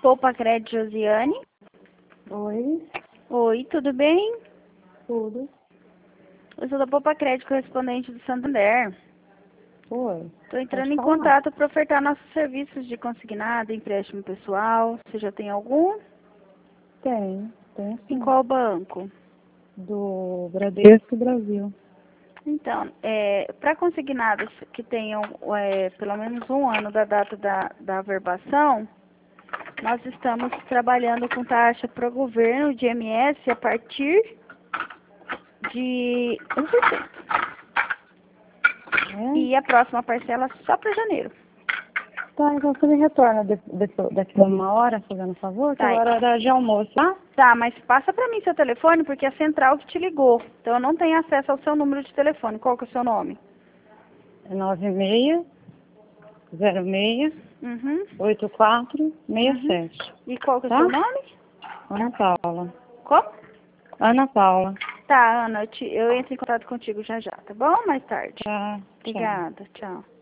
Poupa Crédito Josiane. Oi, Oi, tudo bem? tudo. Eu sou da Poupa Crédito, correspondente do Santander. Oi. Estou entrando Pode em falar. contato para ofertar nossos serviços de consignado, empréstimo pessoal. Você já tem algum? Tem Em sim. qual banco? Do Bradesco Brasil. Então, para consignados que tenham pelo menos um ano da data da averbação, nós estamos trabalhando com taxa para o governo de IMS a partir de 1%. É? E a próxima parcela só para janeiro. Tá, então você me retorna daqui a uma hora, fazendo um favor, que Tá, agora é hora de almoço, tá? tá, mas passa para mim seu telefone, porque é a central que te ligou. Então eu não tenho acesso ao seu número de telefone. Qual que é o seu nome? É 9606 Uhum. 8467. E qual que é o Tá? seu nome? Ana Paula. Como? Ana Paula. Tá, Ana, eu entro em contato contigo já já, tá bom? Mais tarde. Tá, tchau. Obrigada, tchau.